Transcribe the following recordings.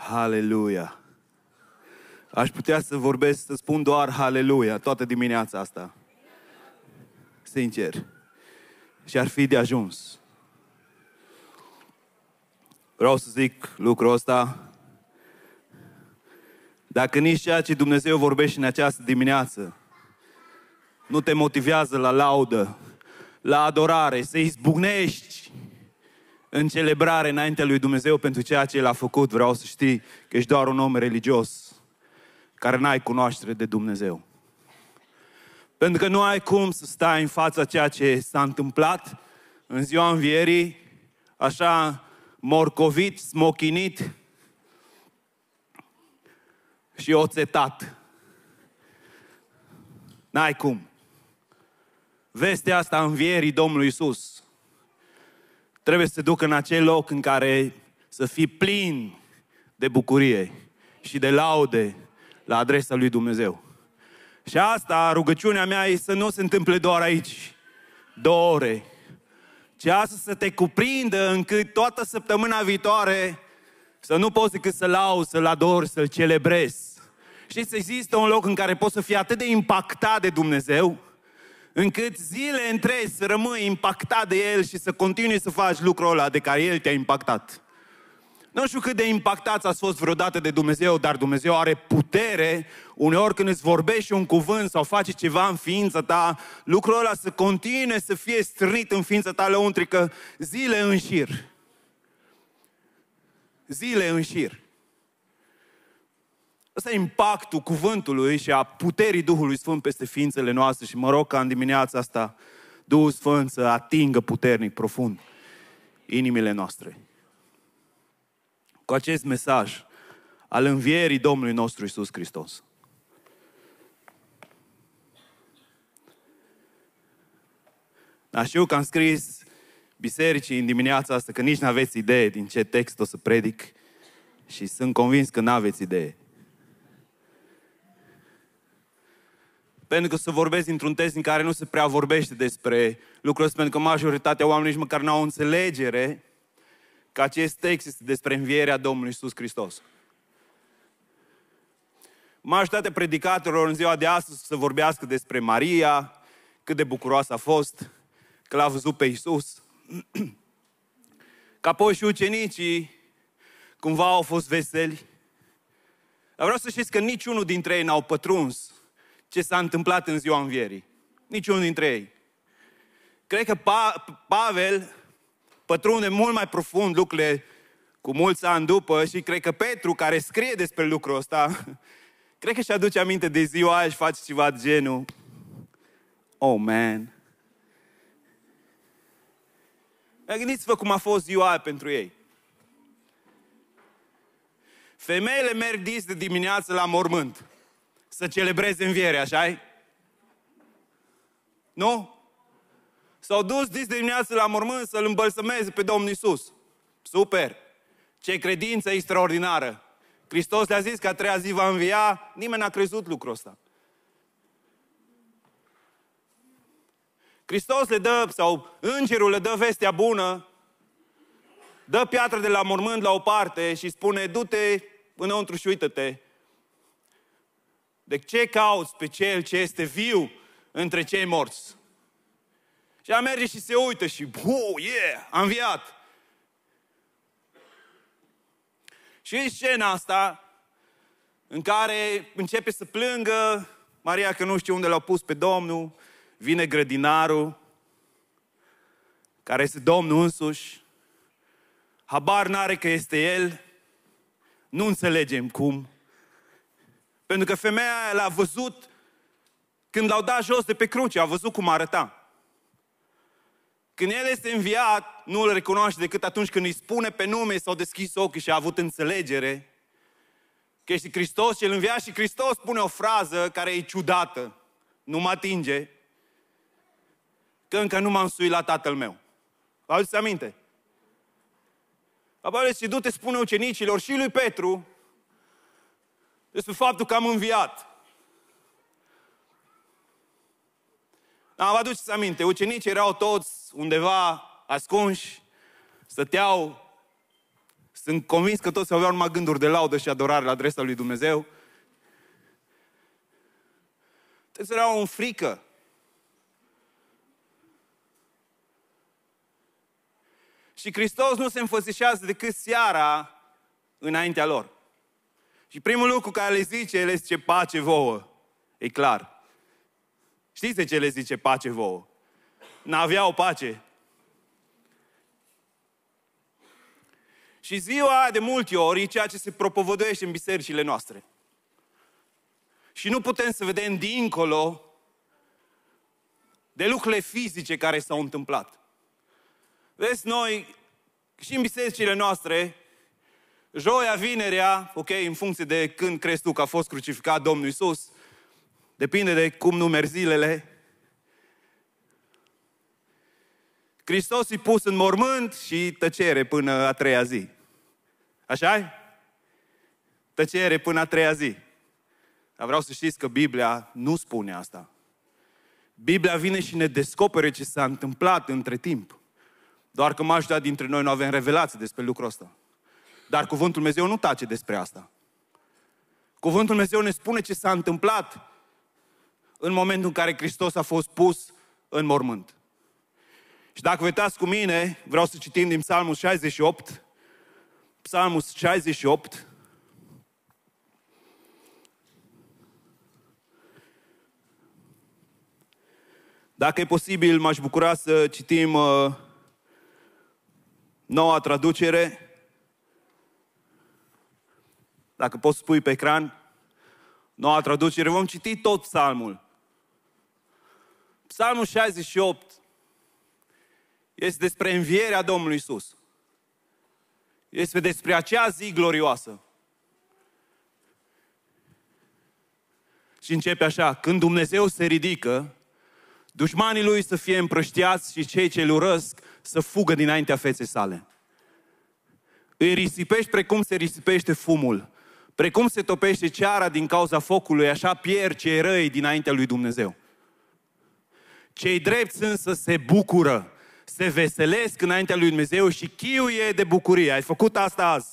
Haleluia! Aș putea să vorbesc, să spun doar Haleluia toată dimineața asta. Sincer. Și ar fi de ajuns. Vreau să zic lucrul ăsta. Dacă nici ceea ce Dumnezeu vorbește în această dimineață nu te motivează la laudă, la adorare, să izbucnești în celebrare înaintea lui Dumnezeu pentru ceea ce El a făcut, vreau să știi că ești doar un om religios care n-ai cunoaștere de Dumnezeu. Pentru că nu ai cum să stai în fața ceea ce s-a întâmplat în ziua învierii, așa morcovit, smochinit și oțetat. N-ai cum. Vestea asta a învierii Domnului Iisus trebuie să te ducă în acel loc în care să fii plin de bucurie și de laude la adresa lui Dumnezeu. Și asta, rugăciunea mea, e să nu se întâmple doar aici, 2 ore, ci asta să te cuprindă încât toată săptămâna viitoare să nu poți decât să lauzi, să-L adori, să-L celebrezi. Știți, există un loc în care poți să fii atât de impactat de Dumnezeu, încât zile întregi să rămâi impactat de El și să continui să faci lucrul ăla de care El te-a impactat. Nu știu cât de impactați ați fost vreodată de Dumnezeu, dar Dumnezeu are putere, uneori când îți vorbește un cuvânt sau face ceva în ființa ta, lucrul ăla să continue să fie strânit în ființa ta lăuntrică zile în șir. Zile în șir. Ăsta e impactul cuvântului și a puterii Duhului Sfânt peste ființele noastre și mă rog ca în dimineața asta Duhul Sfânt să atingă puternic, profund inimile noastre. Cu acest mesaj al învierii Domnului nostru Iisus Hristos. Dar știu că am scris bisericii în dimineața asta că nici n-aveți idee din ce text o să predic și sunt convins că n-aveți idee. Pentru că să vorbesc dintr-un text în care nu se prea vorbește despre lucrul ăsta, pentru că majoritatea oamenilor nici măcar n-au înțelegere că acest text este despre învierea Domnului Iisus Hristos. Majoritatea predicatorilor în ziua de astăzi să vorbească despre Maria, cât de bucuroasă a fost, că l-a văzut pe Iisus. Că apoi și ucenicii cumva au fost veseli. Dar vreau să știți că niciunul dintre ei n-au pătruns ce s-a întâmplat în ziua învierii. Niciunul dintre ei. Cred că Pavel pătrunde mult mai profund lucrurile cu mulți ani după și cred că Petru, care scrie despre lucrul ăsta, cred că și aduce aminte de ziua aia și face ceva de genul oh, man. Gândiți-vă cum a fost ziua aia pentru ei. Femeile merg dis de dimineață la mormânt să celebreze învierea, așa-i? Nu? S-au dus dis de dimineață la mormânt să-L îmbălsămeze pe Domnul Iisus. Super! Ce credință extraordinară! Hristos le-a zis că a 3-a zi va învia, nimeni n-a crezut lucrul ăsta. Hristos le dă, sau îngerul le dă vestea bună, dă piatra de la mormânt la o parte și spune, du-te înăuntru și uită-te. De ce cauți pe Cel ce este viu între cei morți? Și ea merge și se uită și, a înviat. Și în scena asta, în care începe să plângă Maria că nu știe unde l-au pus pe Domnul, vine grădinarul, care este Domnul însuși, habar n-are că este El, nu înțelegem cum. Pentru că femeia aia l-a văzut când l-au dat jos de pe cruce, a văzut cum arăta. Când El este înviat, nu îl recunoaște decât atunci când îi spune pe nume, s-au deschis ochii și a avut înțelegere că este Hristos cel înviat și Hristos spune o frază care e ciudată. Nu mă atinge, că încă nu m-am suit la Tatăl meu. Vă aduceți aminte? Apoi și du-te spune ucenicilor și lui Petru despre faptul că am înviat. Dar vă aduceți aminte, ucenicii erau toți undeva ascunși, stăteau Sunt convins că toți aveau numai gânduri de laudă și adorare la adresa lui Dumnezeu. Toți erau în frică. Și Hristos nu se înfățișează decât seara înaintea lor. Și primul lucru care le zice pace vouă. E clar. Știți de ce le zice pace vouă? N-aveau pace. Și ziua aia de multe ori e ceea ce se propovăduiește în bisericile noastre. Și nu putem să vedem dincolo de lucrurile fizice care s-au întâmplat. Vezi, noi și în bisericile noastre, joia, vinerea, ok, în funcție de când crezi tu că a fost crucificat Domnul Iisus, depinde de cum numeri zilele, Hristos e pus în mormânt și tăcere până a treia zi. Așa-i? Tăcere până a treia zi. Dar vreau să știți că Biblia nu spune asta. Biblia vine și ne descopere ce s-a întâmplat între timp. Doar că majoritatea dintre noi nu avem revelații despre lucrul ăsta. Dar Cuvântul Dumnezeu nu tace despre asta. Cuvântul Dumnezeu ne spune ce s-a întâmplat în momentul în care Hristos a fost pus în mormânt. Și dacă vă uitați cu mine, vreau să citim din Psalmul 68. Psalmul 68. Dacă e posibil, m-aș bucura să citim noua traducere. Dacă poți spui pe ecran, noua traducere. Vom citi tot psalmul. Psalmul 68 este despre învierea Domnului Iisus. Este despre acea zi glorioasă. Și începe așa: când Dumnezeu se ridică, dușmanii lui să fie împrăștiați și cei ce îl urăsc să fugă dinaintea feței sale. Îi risipești precum se risipește fumul, precum se topește ceara din cauza focului, așa pierd cei răi dinaintea lui Dumnezeu. Cei drepți însă se bucură, se veselesc înaintea lui Dumnezeu și chiuie de bucurie. Ai făcut asta azi.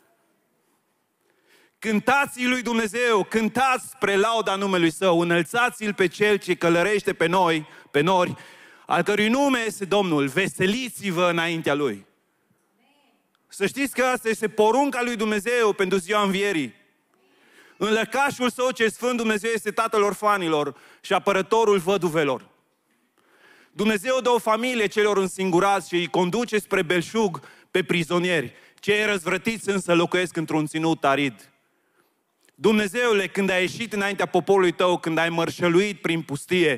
Cântați-i lui Dumnezeu, cântați spre lauda numelui Său, înălțați-l pe Cel ce călărește pe nori, al cărui nume este Domnul, veseliți-vă înaintea Lui. Să știți că asta este porunca lui Dumnezeu pentru ziua învierii. În lăcașul Său ce Sfânt Dumnezeu este Tatăl orfanilor și apărătorul văduvelor. Dumnezeu dă o familie celor însingurați și îi conduce spre belșug pe prizonieri. Cei răzvrătiți însă locuiesc într-un ținut arid. Dumnezeule, când ai ieșit înaintea poporului Tău, când ai mărșăluit prin pustie,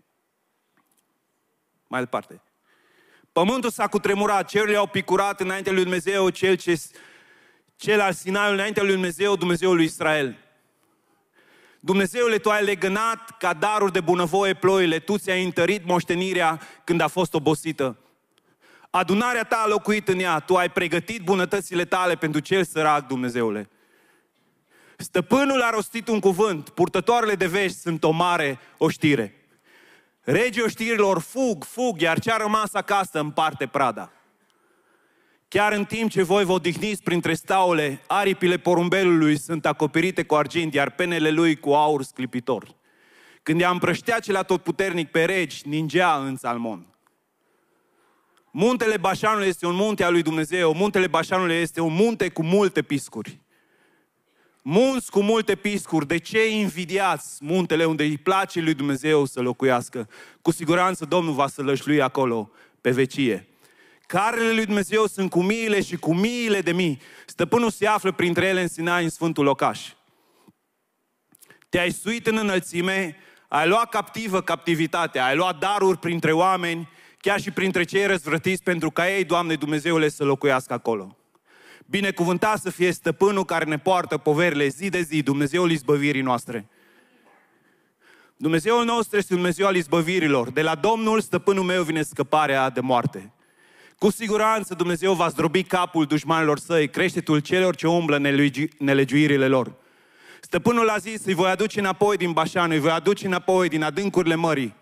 mai departe, pământul s-a cutremurat, cerurile au picurat înaintea lui Dumnezeu, cel al Sinaiului înaintea lui Dumnezeu, Dumnezeul lui Israel. Dumnezeule, Tu ai legănat ca daruri de bunăvoie ploile, Tu ți-ai întărit moștenirea când a fost obosită. Adunarea Ta a locuit în ea, Tu ai pregătit bunătățile Tale pentru cel sărac, Dumnezeule. Stăpânul a rostit un cuvânt, purtătoarele de vești sunt o mare oștire. Regii oștirilor fug, iar ce-a rămas acasă împarte prada. Chiar în timp ce voi vă odihniți printre staule, aripile porumbelului sunt acoperite cu argint, iar penele lui cu aur sclipitor. Când i-a împrăștea cel atotputernic pe regi, ningea în Salmon. Muntele Bașanului este un munte al lui Dumnezeu, muntele Bașanului este un munte cu multe piscuri. Munți cu multe piscuri, de ce invidiați muntele unde îi place lui Dumnezeu să locuiască? Cu siguranță Domnul va sălășlui acolo pe vecie. Carele lui Dumnezeu sunt cu miile și cu miile de mii. Stăpânul se află printre ele în Sinai, în sfântul locaș. Te-ai suit în înălțime, ai luat captivă captivitatea, ai luat daruri printre oameni, chiar și printre cei răzvrătiți, pentru ca ei, Doamne Dumnezeule, să locuiască acolo. Binecuvântat să fie Stăpânul care ne poartă poverile zi de zi, Dumnezeul izbăvirii noastre. Dumnezeul nostru este Dumnezeu al izbăvirilor. De la Domnul, Stăpânul meu, vine scăparea de moarte. Cu siguranță Dumnezeu va zdrobi capul dușmanilor Săi, creștetul celor ce umblă nelegiuirile lor. Stăpânul a zis: îi voi aduce înapoi din Bașan, îi voi aduce înapoi din adâncurile mării,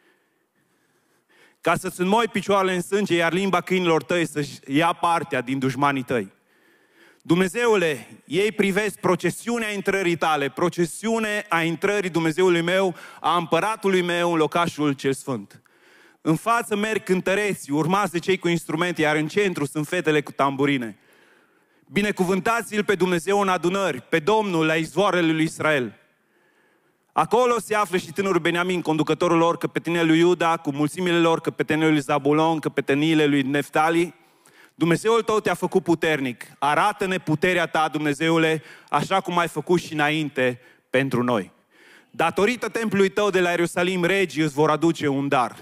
ca să-ți înmoi picioarele în sânge, iar limba câinilor tăi să-și ia partea din dușmanii tăi. Dumnezeule, ei privesc procesiunea intrării tale, procesiune a intrării Dumnezeului meu, a împăratului meu în locașul cel sfânt. În față merg cântăreții, urmați de cei cu instrumente, iar în centru sunt fetele cu tamburine. Binecuvântați-l pe Dumnezeu în adunări, pe Domnul la izvoarele lui Israel. Acolo se află și tânărul Beniamin, conducătorul lor, căpetenile lui Iuda, cu mulțimile lor, căpetenile lui Zabulon, căpeteniile lui Neftali. Dumnezeul tău te-a făcut puternic. Arată-ne puterea ta, Dumnezeule, așa cum ai făcut și înainte pentru noi. Datorită templului tău de la Ierusalim, regii îți vor aduce un dar.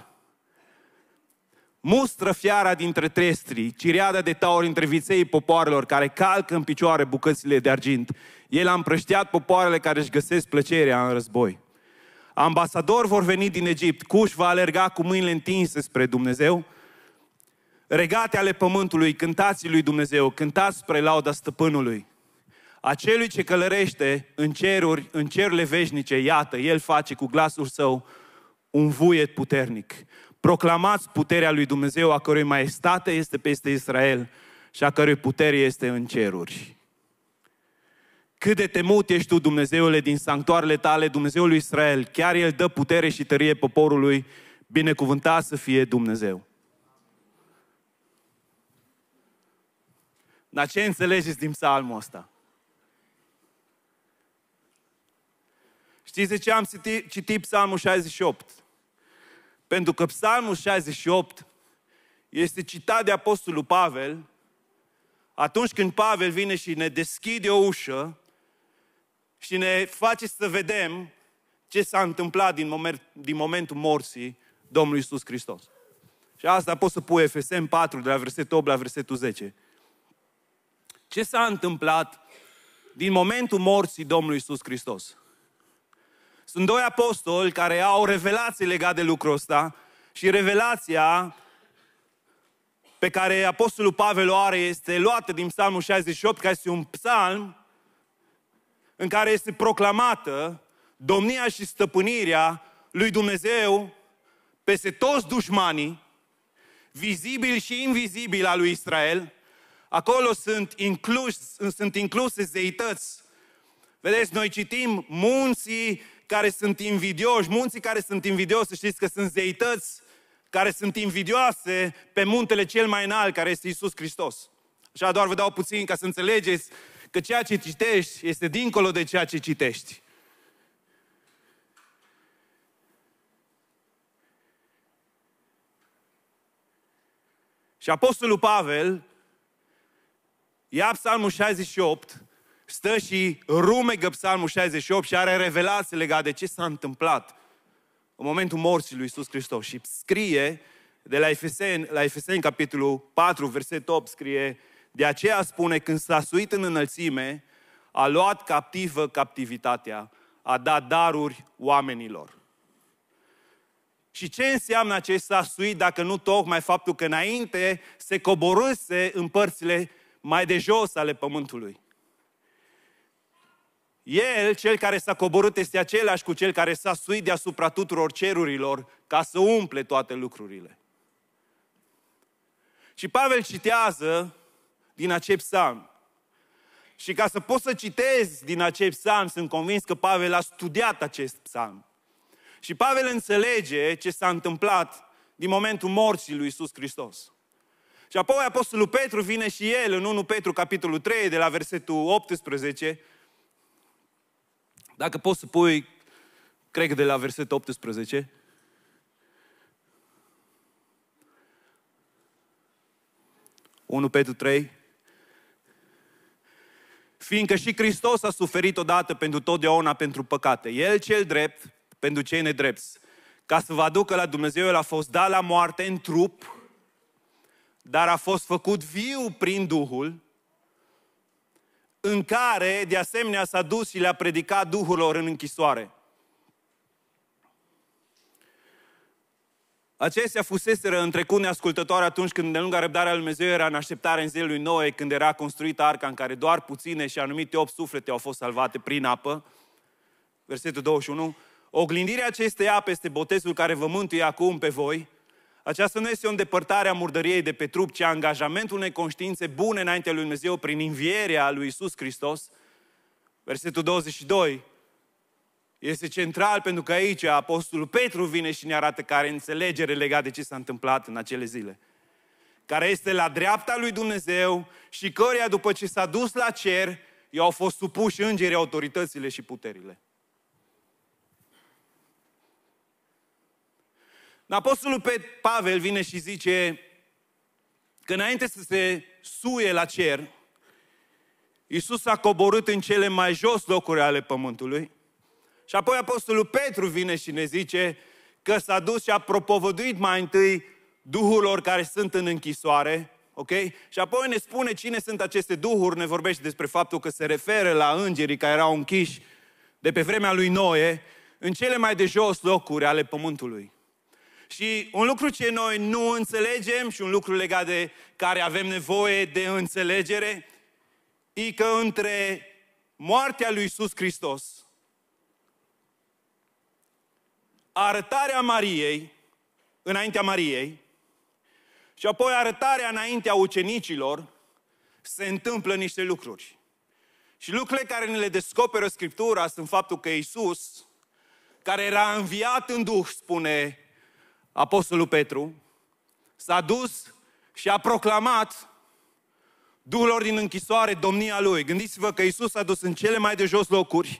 Mustră fiara dintre trestii, ciriada de taur între viței popoarelor care calcă în picioare bucățile de argint. El a împrăștiat popoarele care își găsesc plăcerea în război. Ambasadori vor veni din Egipt, Cuș va alerga cu mâinile întinse spre Dumnezeu. Regate ale pământului, cântați lui Dumnezeu, cântați spre lauda stăpânului. Acelui ce călărește în ceruri, în cerurile veșnice, iată, El face cu glasul său un vuiet puternic. Proclamați puterea lui Dumnezeu, a cărui maestate este peste Israel și a cărui putere este în ceruri. Cât de temut ești tu, Dumnezeule, din sanctuarele tale, Dumnezeul lui Israel, chiar El dă putere și tărie poporului, binecuvântat să fie Dumnezeu. Dar ce înțelegeți din psalmul ăsta? Știți de ce am citit psalmul 68? Pentru că psalmul 68 este citat de Apostolul Pavel atunci când Pavel vine și ne deschide o ușă și ne face să vedem ce s-a întâmplat din momentul morții Domnului Iisus Hristos. Și asta poți să pui Efeseni 4, de la versetul 8 la versetul 10. Ce s-a întâmplat din momentul morții Domnului Iisus Hristos? Sunt doi apostoli care au revelație legată de lucrul ăsta și revelația pe care Apostolul Pavel o are este luată din Psalmul 68, care este un psalm în care este proclamată domnia și stăpânirea lui Dumnezeu peste toți dușmanii, vizibili și invizibili a lui Israel. Acolo sunt incluse zeități. Vedeți, noi citim munții care sunt invidioși, munții care sunt invidioși, să știți că sunt zeități care sunt invidioase pe muntele cel mai înalt, care este Iisus Hristos. Așa doar vă dau puțin ca să înțelegeți că ceea ce citești este dincolo de ceea ce citești. Și Apostolul Pavel ia psalmul 68, stă și rumegă psalmul 68 și are revelații legate de ce s-a întâmplat în momentul morții lui Iisus Hristos. Și scrie de la Efeseni, capitolul 4, versetul 8, scrie: de aceea spune, când s-a suit în înălțime, a luat captivă captivitatea, a dat daruri oamenilor. Și ce înseamnă acest s-a suit dacă nu tocmai faptul că înainte se coborâse în părțile mai de jos ale pământului? El, cel care s-a coborât, este același cu cel care s-a suit deasupra tuturor cerurilor ca să umple toate lucrurile. Și Pavel citează din acest psalm. Și ca să poți să citezi din acest psalm, sunt convins că Pavel a studiat acest psalm. Și Pavel înțelege ce s-a întâmplat din momentul morții lui Iisus Hristos. Și apoi Apostolul Petru vine și el în 1 Petru, capitolul 3, de la versetul 18. Dacă poți să pui, cred că de la versetul 18. Unu Petru 3. Fiindcă și Hristos a suferit odată pentru totdeauna pentru păcate. El cel drept pentru cei nedrepți. Ca să vă aducă la Dumnezeu, El a fost dat la moarte în trup, dar a fost făcut viu prin Duhul, în care, de asemenea, s-a dus și le-a predicat duhurilor în închisoare. Acestea fuseseră în trecut neascultătoare atunci când de lungă răbdarea lui Dumnezeu era în așteptare în zilul lui Noe, când era construită arca în care doar puține și anumite 8 suflete au fost salvate prin apă. Versetul 21. Oglindirea acestei ape este botezul care vă mântuie acum pe voi, Aceasta nu este o îndepărtare a murdăriei de pe trup, ci angajamentul unei conștiințe bune înaintea lui Dumnezeu prin învierea lui Iisus Hristos. Versetul 22 este central pentru că aici Apostolul Petru vine și ne arată care înțelegere legată de ce s-a întâmplat în acele zile. Care este la dreapta lui Dumnezeu și căreia după ce s-a dus la cer, i-au fost supuși îngerii, autoritățile și puterile. Apostolul Pavel vine și zice că înainte să se suie la cer, Iisus a coborât în cele mai jos locuri ale pământului. Și apoi Apostolul Petru vine și ne zice că s-a dus și a propovăduit mai întâi duhurilor care sunt în închisoare, ok? Și apoi ne spune cine sunt aceste duhuri, ne vorbește despre faptul că se referă la îngerii care erau închiși de pe vremea lui Noe în cele mai de jos locuri ale pământului. Și un lucru ce noi nu înțelegem și un lucru legat de care avem nevoie de înțelegere e că între moartea lui Iisus Hristos, arătarea Mariei, înaintea Mariei, și apoi arătarea înaintea ucenicilor, se întâmplă niște lucruri. Și lucrurile care ne le descoperă Scriptura sunt faptul că Iisus, care era înviat în Duh, spune Apostolul Petru, s-a dus și a proclamat duhurilor din închisoare domnia Lui. Gândiți-vă că Iisus s-a dus în cele mai de jos locuri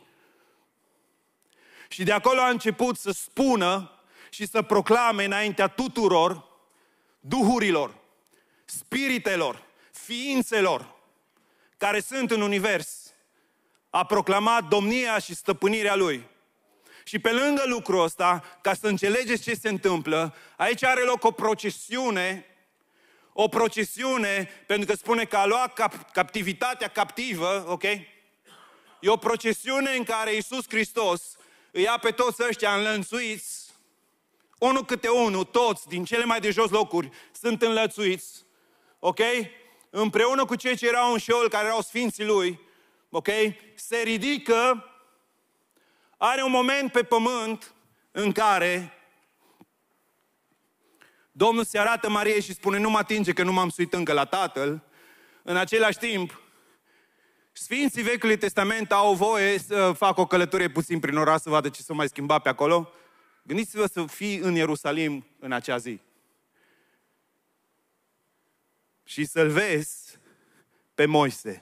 și de acolo a început să spună și să proclame înaintea tuturor duhurilor, spiritelor, ființelor care sunt în univers. A proclamat domnia și stăpânirea Lui. Și pe lângă lucrul ăsta, ca să înțelegeți ce se întâmplă, aici are loc o procesiune, pentru că spune că a luat captivitatea captivă, ok? E o procesiune în care Iisus Hristos îi ia pe toți ăștia înlănțuiți, unul câte unul, toți, din cele mai de jos locuri, sunt înlățuiți, ok? Împreună cu cei ce erau în Șeol, care erau sfinții Lui, ok? Se ridică, are un moment pe pământ în care Domnul se arată Mariei și spune, nu mă atinge că nu m-am suit încă la Tatăl. În același timp, Sfinții Vechiului Testament au voie să facă o călătorie puțin prin oraș să vadă ce s-a mai schimbat pe acolo. Gândiți-vă să fii în Ierusalim în acea zi. Și să-l vezi pe Moise.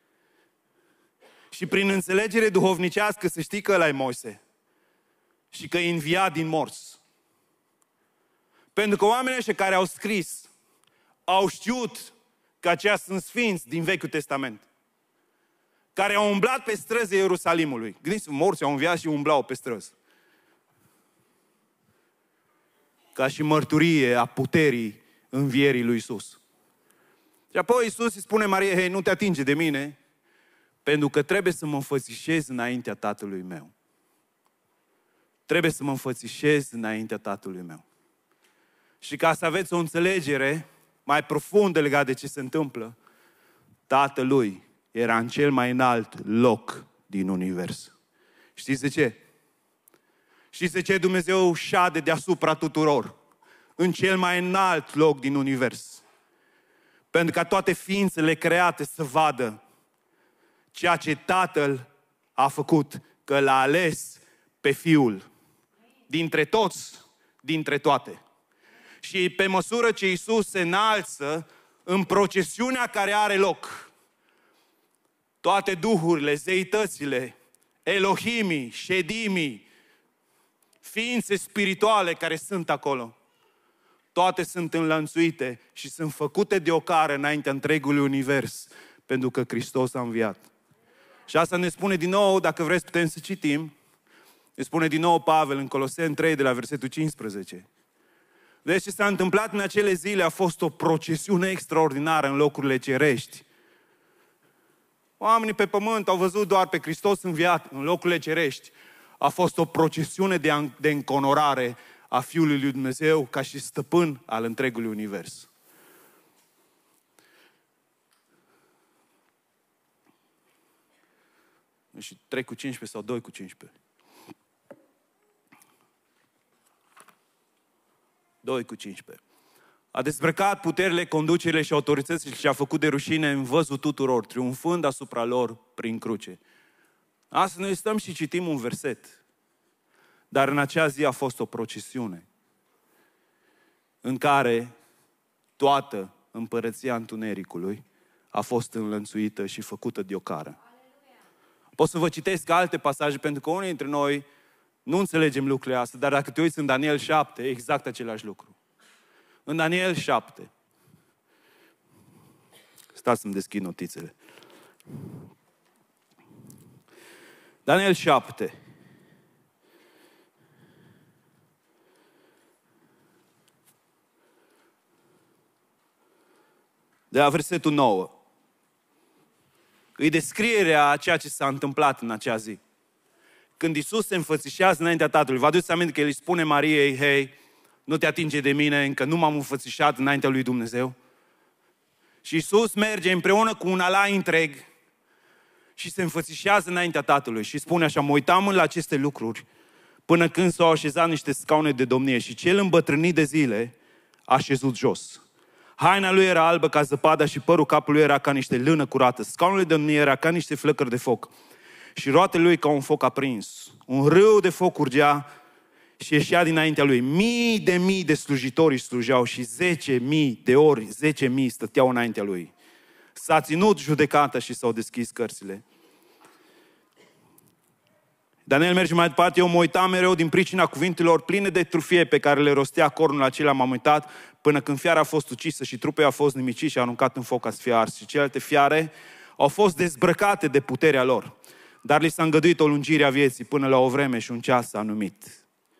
Și prin înțelegere duhovnicească să știi că ăla e Moise. Și că e înviat din morți. Pentru că oamenii ăștia care au scris au știut că aceia sunt sfinți din Vechiul Testament. Care au umblat pe străzi Ierusalimului. Gândiți-vă, morții au înviat și umblau pe străzi. Ca și mărturie a puterii învierii lui Iisus. Și apoi Iisus îi spune Mariei, hei, nu te atinge de mine, pentru că trebuie să mă înfățișez înaintea Tatălui meu. Trebuie să mă înfățișez înaintea Tatălui meu. Și ca să aveți o înțelegere mai profundă legată de ce se întâmplă, Tatălui era în cel mai înalt loc din univers. Știți de ce? Știți de ce Dumnezeu șade deasupra tuturor? În cel mai înalt loc din univers. Pentru ca toate ființele create să vadă ceea ce Tatăl a făcut, că l-a ales pe Fiul. Dintre toți, dintre toate. Și pe măsură ce Iisus se înalță în procesiunea care are loc, toate duhurile, zeitățile, Elohimii, Shedimii, ființe spirituale care sunt acolo, toate sunt înlănțuite și sunt făcute de ocară înaintea întregului univers, pentru că Hristos a înviat. Și asta ne spune din nou, dacă vreți putem să citim, ne spune din nou Pavel în Coloseni 3 de la versetul 15. Deci ce s-a întâmplat în acele zile a fost o procesiune extraordinară în locurile cerești. Oamenii pe pământ au văzut doar pe Hristos înviat în locurile cerești. A fost o procesiune de înconorare a Fiului lui Dumnezeu ca și stăpân al întregului univers. Și 3 cu 15 sau 2 cu 15? 2 cu 15. A dezbrăcat puterile, conducerile și autoritățile și a făcut de rușine în văzul tuturor, triumfând asupra lor prin cruce. Astăzi noi stăm și citim un verset. Dar în acea zi a fost o procesiune în care toată împărăția întunericului a fost înlănțuită și făcută de ocară. Pot să vă citesc alte pasaje, pentru că unii dintre noi nu înțelegem lucrurile astea, dar dacă te uiți în Daniel 7, exact același lucru. În Daniel 7. Stați să-mi deschid notițele. Daniel 7. De la versetul 9. E descrierea a ceea ce s-a întâmplat în acea zi. Când Iisus se înfățișează înaintea Tatălui, vă aduceți aminte că El îi spune Mariei, hei, nu te atinge de mine, încă nu m-am înfățișat înaintea lui Dumnezeu. Și Iisus merge împreună cu un alai întreg și se înfățișează înaintea Tatălui și spune așa, mă uitam la aceste lucruri până când s-au așezat niște scaune de domnie și cel îmbătrânit de zile a așezut jos. Haina lui era albă ca zăpada și părul capului era ca niște lână curată. Scaunul de domnie era ca niște flăcări de foc și roatele lui ca un foc aprins. Un râu de foc urgea și ieșea dinaintea lui. Mii de slujitori slujeau și 10.000 de ori 10.000 stăteau înaintea lui. S-a ținut judecata și s-au deschis cărțile. Daniel merge mai departe, eu mă uitam mereu din pricina cuvintelor pline de trufie pe care le rostea cornul acela, m-am uitat până când fiara a fost ucisă și trupul a fost nimicit și aruncat în foc ca să fie ars. Și celelalte fiare au fost dezbrăcate de puterea lor, dar li s-a îngăduit o lungire a vieții până la o vreme și un ceas anumit.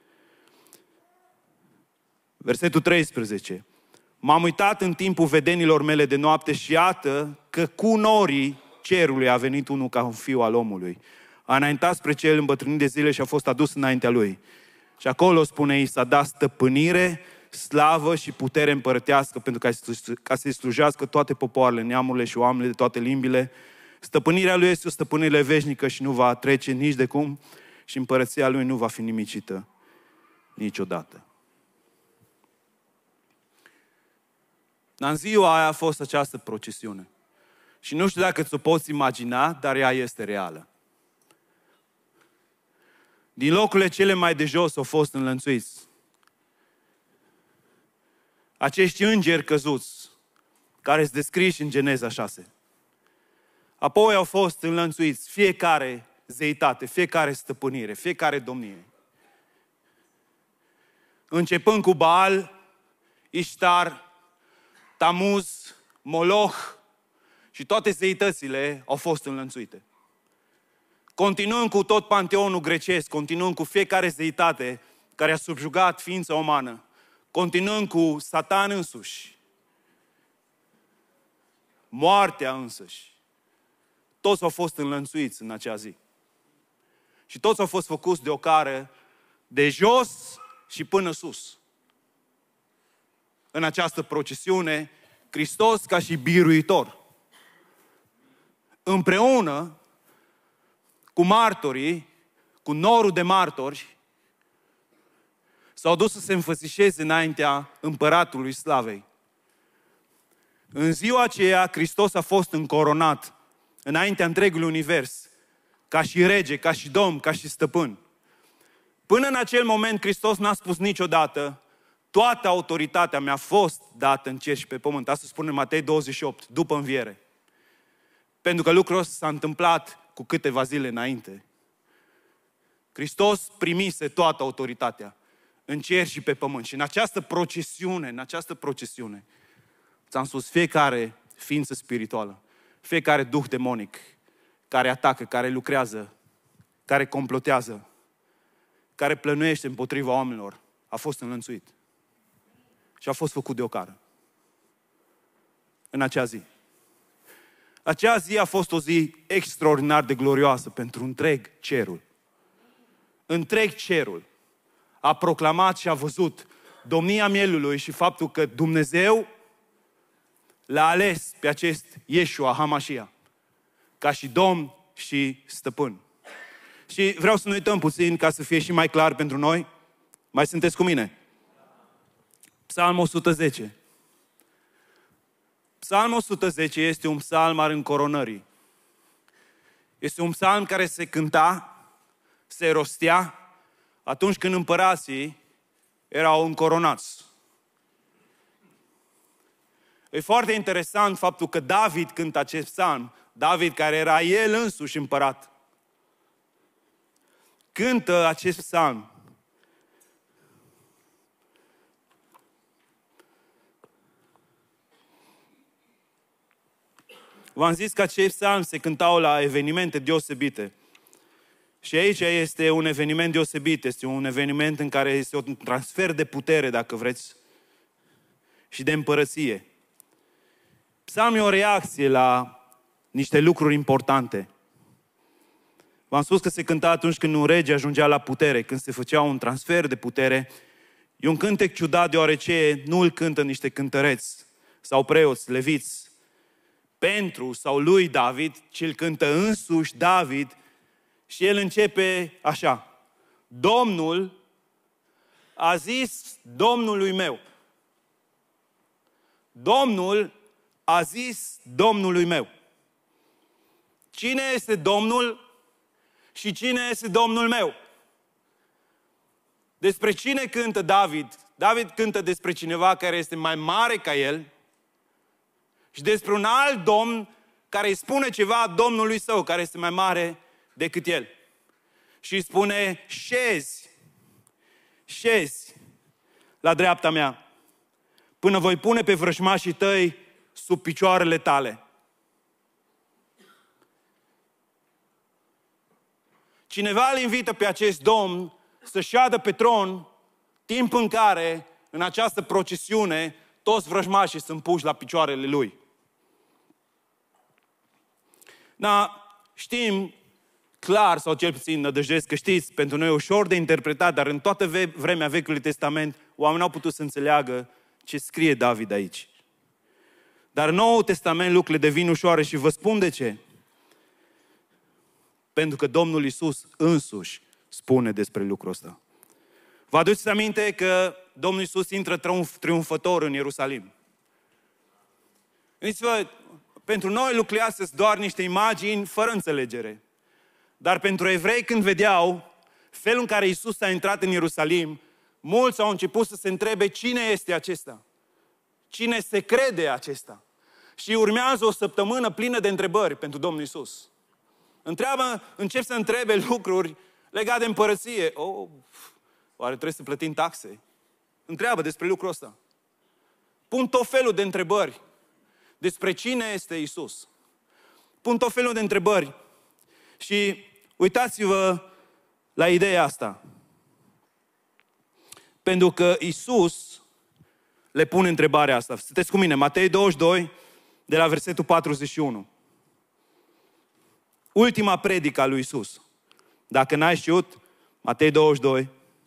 Versetul 13. M-am uitat în timpul vedenilor mele de noapte și iată că cu norii cerului a venit unul ca un fiu al omului. A înaintat spre cel îmbătrânit de zile și a fost adus înaintea lui. Și acolo, spune, i s-a dat stăpânire, slavă și putere împărătească pentru ca să-i slujească toate popoarele, neamurile și oamenile de toate limbile. Stăpânirea lui este o stăpânire veșnică și nu va trece nici de cum și împărăția lui nu va fi nimicită niciodată. În ziua aia a fost această procesiune. Și nu știu dacă ți-o poți imagina, dar ea este reală. Din locurile cele mai de jos au fost înlănțuiți acești îngeri căzuți, care sunt descriși în Geneza 6. Apoi au fost înlănțuiți fiecare zeitate, fiecare stăpânire, fiecare domnie. Începând cu Baal, Ishtar, Tamuz, Moloch și toate zeitățile au fost înlănțuite. Continuând cu tot panteonul grecesc, continuând cu fiecare zeitate care a subjugat ființa umană, continuând cu Satan însuși, moartea însăși, toți au fost înlănțuiți în acea zi. Și toți au fost făcuți de ocară de jos și până sus. În această procesiune, Hristos ca și biruitor, împreună cu martorii, cu norul de martori, s-au dus să se înfățișeze înaintea împăratului slavei. În ziua aceea, Hristos a fost încoronat înaintea întregului univers, ca și rege, ca și domn, ca și stăpân. Până în acel moment, Hristos n-a spus niciodată, toată autoritatea mi-a fost dată în cer și pe pământ. Asta spune Matei 28, după înviere. Pentru că lucrul ăsta s-a întâmplat cu câteva zile înainte. Hristos primise toată autoritatea în cer și pe pământ. Și în această procesiune, ți-am spus, fiecare ființă spirituală, fiecare duh demonic care atacă, care lucrează, care complotează, care plănuiește împotriva oamenilor, a fost înlănțuit. Și a fost făcut de ocară. În acea zi. Acea zi a fost o zi extraordinar de glorioasă pentru întreg cerul. Întreg cerul a proclamat și a văzut domnia mielului și faptul că Dumnezeu l-a ales pe acest Iesua HaMashiach ca și Domn și Stăpân. Și vreau să ne uităm puțin ca să fie și mai clar pentru noi. Mai sunteți cu mine? Psalmul 110. Psalmul 110 este un psalm al încoronării. Este un psalm care se cânta, se rostea atunci când împărații erau încoronați. E foarte interesant faptul că David cântă acest psalm. David, care era el însuși împărat, cântă acest psalm. V-am zis că acest psalm se cântau la evenimente deosebite. Și aici este un eveniment deosebit. Este un eveniment în care este un transfer de putere, dacă vreți, și de împărăție. Psalmul e o reacție la niște lucruri importante. V-am spus că se cânta atunci când un rege ajungea la putere, când se făcea un transfer de putere. E un cântec ciudat deoarece nu îl cântă niște cântăreți sau preoți, leviți, pentru sau lui David, ci îl cântă însuși David și el începe așa: Domnul a zis Domnului meu. Domnul a zis Domnului meu. Cine este Domnul și cine este Domnul meu? Despre cine cântă David? David cântă despre cineva care este mai mare ca el și despre un alt domn care îi spune ceva Domnului său, care este mai mare decât el. Și îi spune: șezi la dreapta mea, până voi pune pe vrăjmașii tăi sub picioarele tale. Cineva îl invită pe acest domn să șadă pe tron, timp în care, în această procesiune, toți vrăjmașii sunt puși la picioarele lui. Da, știm clar, sau cel puțin nădăjduiesc că știți, pentru noi e ușor de interpretat, dar în toată vremea Vechiului Testament, oamenii au putut să înțeleagă ce scrie David aici. Dar în Noul Testament lucrurile devin ușoare și vă spun de ce. Pentru că Domnul Iisus însuși spune despre lucrul ăsta. Vă aduceți aminte că Domnul Iisus intră triumfător în Ierusalim. Gândiți-vă, pentru noi lucrurile astea sunt doar niște imagini fără înțelegere. Dar pentru evrei, când vedeau felul în care Iisus a intrat în Ierusalim, mulți au început să se întrebe cine este acesta? Cine se crede acesta? Și urmează o săptămână plină de întrebări pentru Domnul Iisus. Încep să întrebe lucruri legate de împărăție. Oare trebuie să plătim taxe? Întreabă despre lucrul ăsta. Pun tot felul de întrebări despre cine este Iisus. Pun tot felul de întrebări. Și uitați-vă la ideea asta. Pentru că Iisus le pune întrebarea asta. Sunteți cu mine, Matei 22, de la versetul 41. Ultima predică a lui Iisus. Dacă n-ai știut, Matei 22.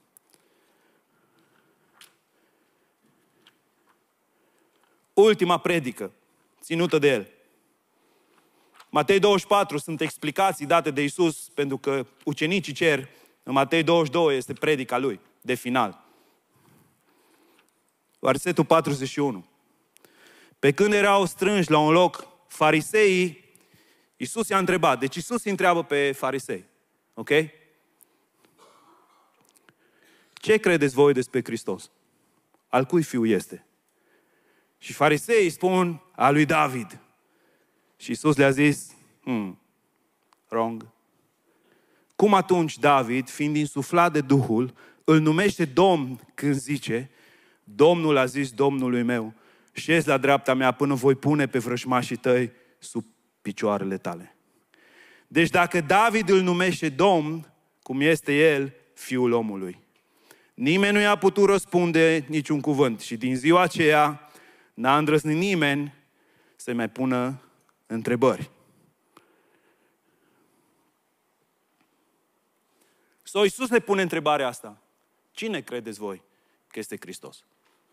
Ultima predică ținută de el. Matei 24 sunt explicații date de Iisus, pentru că ucenicii cer. În Matei 22 este predica lui, de final. Versetul 41. Pe când erau strânși la un loc fariseii, Iisus i-a întrebat. Deci Iisus îi întreabă pe farisei. Ok? Ce credeți voi despre Hristos? Al cui fiu este? Și fariseii spun: a lui David. Și Iisus le-a zis: wrong. Cum atunci David, fiind insuflat de Duhul, îl numește Domn când zice: Domnul a zis Domnului meu: șezi la dreapta mea până voi pune pe vrăjmașii tăi sub picioarele tale. Deci dacă David îl numește Domn, cum este el, Fiul omului, nimeni nu i-a putut răspunde niciun cuvânt. Și din ziua aceea n-a îndrăznit nimeni să mai pună întrebări. Iisus le pune întrebarea asta. Cine credeți voi că este Hristos?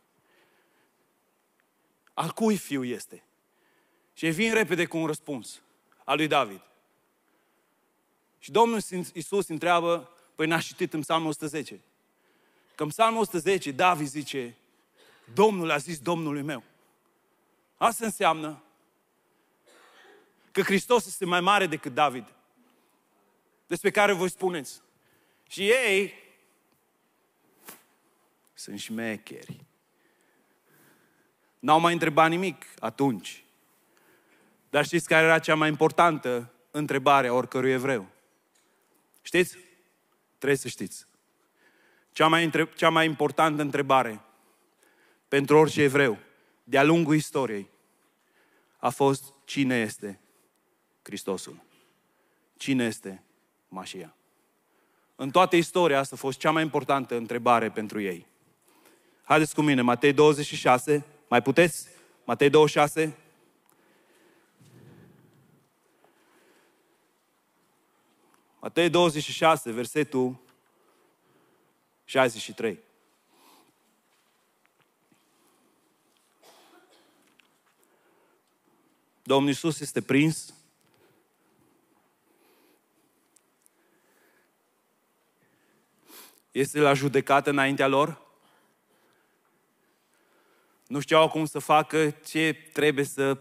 Al cui fiu este? Și vin repede cu un răspuns. Al lui David. Și Domnul Iisus întreabă: păi n-ați citit în Psalmul 110? Că în Psalmul 110 David zice: Domnul a zis Domnului meu. Asta înseamnă că Hristos este mai mare decât David, despre care voi spuneți. Și ei sunt șmecheri. N-au mai întrebat nimic atunci. Dar știți care era cea mai importantă întrebare a oricărui evreu? Știți? Trebuie să știți. Cea mai importantă întrebare pentru orice evreu de-a lungul istoriei a fost: cine este Hristosul? Cine este Mașia? În toată istoria asta a fost cea mai importantă întrebare pentru ei. Haideți cu mine, Matei 26, mai puteți? Matei 26. Matei 26, versetul 63. Domnul Iisus este prins. Este la judecată înaintea lor. Nu știau cum să facă, ce trebuie să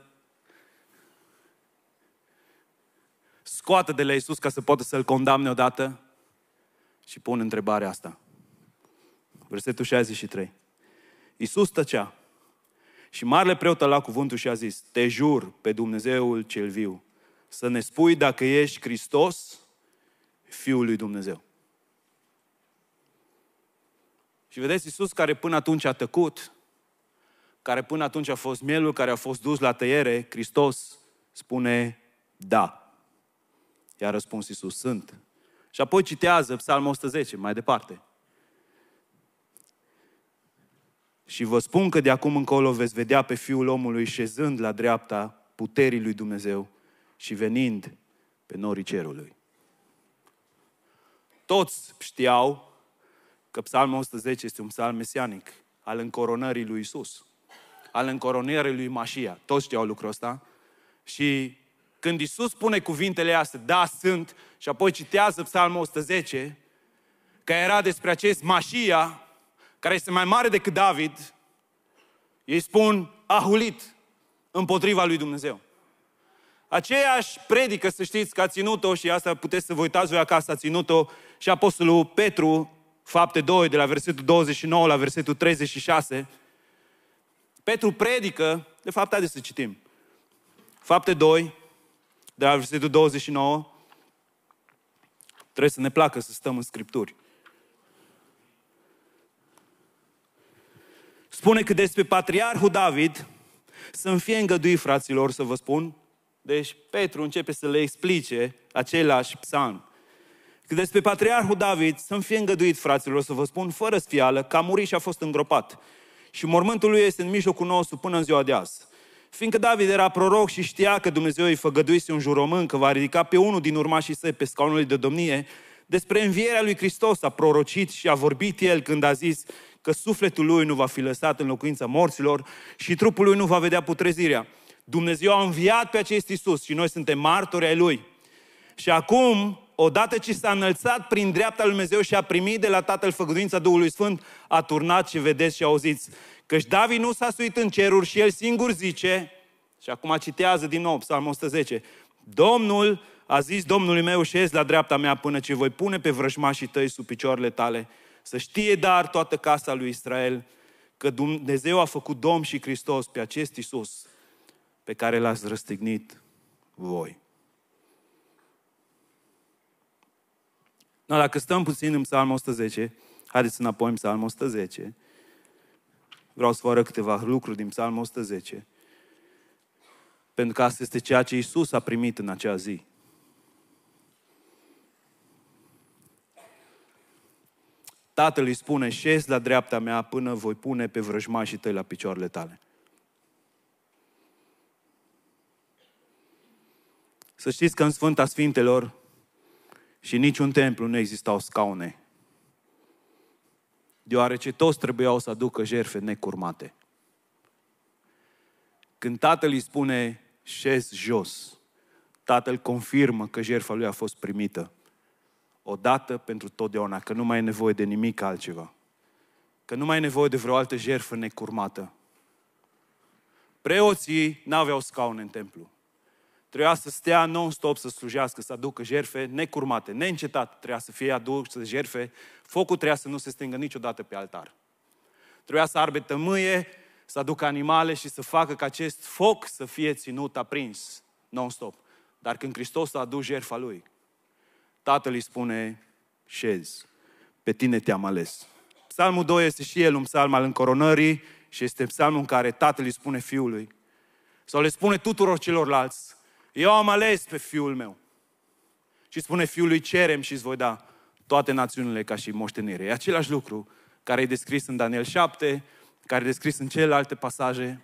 scoată de la Iisus ca să poată să-L condamne odată. Și pun întrebarea asta. Versetul 63. Iisus tăcea. Și marele preot a luat cuvântul și a zis: te jur pe Dumnezeul cel viu să ne spui dacă ești Hristos, Fiul lui Dumnezeu. Și vedeți, Iisus, care până atunci a tăcut, care până atunci a fost mielul care a fost dus la tăiere, Hristos spune da. I-a răspuns Iisus: sunt. Și apoi citează Psalmul 110, mai departe. Și vă spun că de acum încolo veți vedea pe Fiul omului șezând la dreapta puterii lui Dumnezeu și venind pe norii cerului. Toți știau că Psalmul 110 este un psalm mesianic, al încoronării lui Iisus, al încoronării lui Mașia. Toți știau lucrul ăsta. Și când Iisus spune cuvintele astea, da, sunt, și apoi citează Psalmul 110, că era despre acest Mașia, care este mai mare decât David, ei spun: a hulit împotriva lui Dumnezeu. Aceeași predică, să știți, că a ținut-o, și asta puteți să vă uitați voi acasă, a ținut-o și Apostolul Petru, Fapte 2, de la versetul 29 la versetul 36. Petru predică, de fapt, haideți să citim. Fapte 2, de la versetul 29, trebuie să ne placă să stăm în Scripturi. Spune că despre patriarhul David să-mi fie îngăduit, fraților, să vă spun. Deci Petru începe să le explice același psalm. Că despre patriarhul David să-mi fie îngăduit, fraților, să vă spun, fără sfială, că a murit și a fost îngropat. Și mormântul lui este în mijlocul nostru până în ziua de azi. Fiindcă David era proroc și știa că Dumnezeu îi făgăduise un jurământ că va ridica pe unul din urmașii săi pe scaunul de domnie, despre învierea lui Hristos a prorocit și a vorbit el când a zis că sufletul lui nu va fi lăsat în locuința morților și trupul lui nu va vedea putrezirea. Dumnezeu a înviat pe acest Iisus și noi suntem martori ai lui. Și acum, odată ce s-a înălțat prin dreapta lui Dumnezeu și a primit de la Tatăl făgăduința Duhului Sfânt, a turnat și vedeți și auziți. Căci David nu s-a suit în ceruri și el singur zice, și acum citează din nou Psalmul 110, Domnul a zis Domnului meu: șezi la dreapta mea până ce voi pune pe vrăjmașii tăi sub picioarele tale. Să știe dar toată casa lui Israel că Dumnezeu a făcut Domn și Hristos pe acest Iisus pe care l-ați răstignit voi. No, dacă stăm puțin în Psalmul 110, haideți înapoi în Psalmul 110. Vreau să vă arăt câteva lucruri din Psalmul 110. Pentru că asta este ceea ce Iisus a primit în acea zi. Tatăl îi spune: șezi la dreapta mea până voi pune pe vrăjmașii tăi la picioarele tale. Să știți că în Sfânta Sfintelor și în niciun templu nu existau scaune, deoarece toți trebuiau să aducă jertfe necurmate. Când Tatăl îi spune: șezi jos, Tatăl confirmă că jertfa lui a fost primită odată pentru totdeauna, că nu mai e nevoie de nimic altceva, că nu mai e nevoie de vreo altă jertfă necurmată. Preoții n-aveau scaune în templu. Trebuia să stea non-stop să slujească, să aducă jertfe necurmate, neîncetat. Trebuia să fie aduse jertfe. Focul trebuia să nu se stingă niciodată pe altar. Trebuia să arbe tămâie, să aducă animale și să facă ca acest foc să fie ținut aprins non-stop. Dar când Hristos a adus jertfa Lui, Tatăl îi spune, șezi, pe tine te-am ales. Psalmul 2 este și el un psalm al încoronării și este psalmul în care Tatăl îi spune Fiului, sau le spune tuturor celorlalți, eu am ales pe Fiul meu. Și spune Fiului, cerem și îți voi da toate națiunile ca și moștenire. E același lucru care e descris în Daniel 7, care e descris în celelalte pasaje.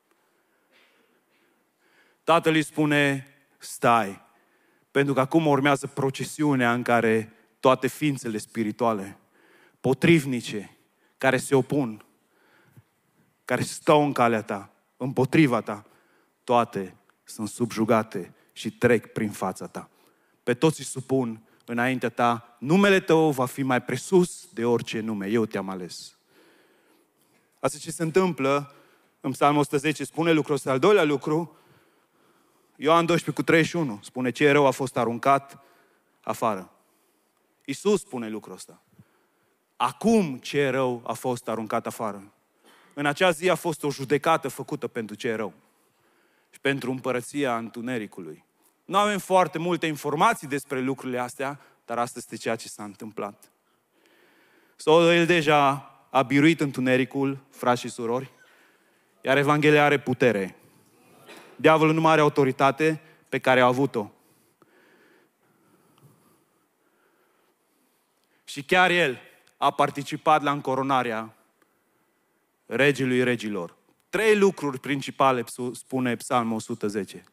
Tatăl îi spune, stai, pentru că acum urmează procesiunea în care toate ființele spirituale, potrivnice, care se opun, care stau în calea ta, împotriva ta, toate sunt subjugate și trec prin fața ta. Pe toți îi supun înaintea ta, numele tău va fi mai presus de orice nume. Eu te-am ales. Asta ce se întâmplă în Psalmul 110 spune lucrul ăsta. Al doilea lucru, Ioan 12:31 spune ce rău a fost aruncat afară. Iisus spune lucrul ăsta. Acum ce rău a fost aruncat afară. În acea zi a fost o judecată făcută pentru ce rău și pentru împărăția întunericului. Nu avem foarte multe informații despre lucrurile astea, dar asta este ceea ce s-a întâmplat. El deja a biruit întunericul, frați și surori, iar Evanghelia are putere. Diavolul nu mai are autoritate pe care a avut-o. Și chiar el a participat la încoronarea Regelui Regilor. 3 lucruri principale spune Psalmul 110.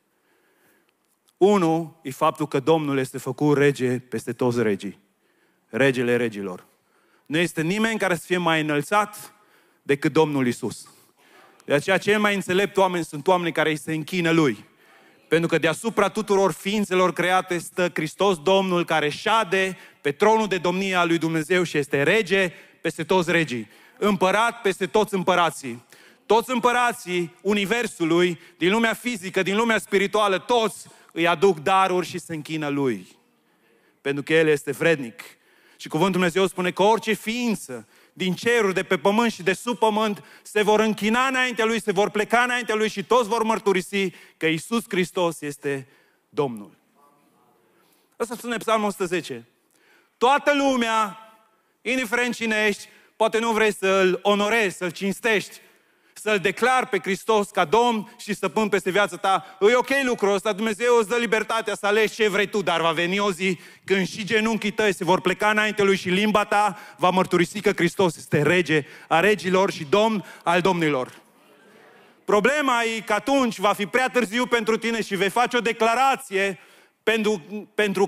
1. E faptul că Domnul este făcut rege peste toți regii. Regele Regilor. Nu este nimeni care să fie mai înălțat decât Domnul Iisus. De aceea cel mai înțelept oameni sunt oamenii care îi se închină Lui. Pentru că deasupra tuturor ființelor create stă Hristos Domnul care șade pe tronul de domnie al lui Dumnezeu și este rege peste toți regii. Împărat peste toți împărații. Toți împărații Universului, din lumea fizică, din lumea spirituală, toți îi aduc daruri și se închină Lui. Pentru că El este vrednic. Și cuvântul Dumnezeu spune că orice ființă din ceruri, de pe pământ și de sub pământ se vor închina înaintea Lui, se vor pleca înaintea Lui și toți vor mărturisi că Iisus Hristos este Domnul. Asta spune Psalmul 110. Toată lumea, indiferent cine ești, poate nu vrei să-L onorezi, să-L cinstești, să-L declari pe Hristos ca Domn și stăpân peste viața ta. E ok lucrul ăsta, Dumnezeu îți dă libertatea să alegi ce vrei tu, dar va veni o zi când și genunchii tăi se vor pleca înainte Lui și limba ta va mărturisi că Hristos este rege a regilor și Domn al domnilor. Problema e că atunci va fi prea târziu pentru tine și vei face o declarație pentru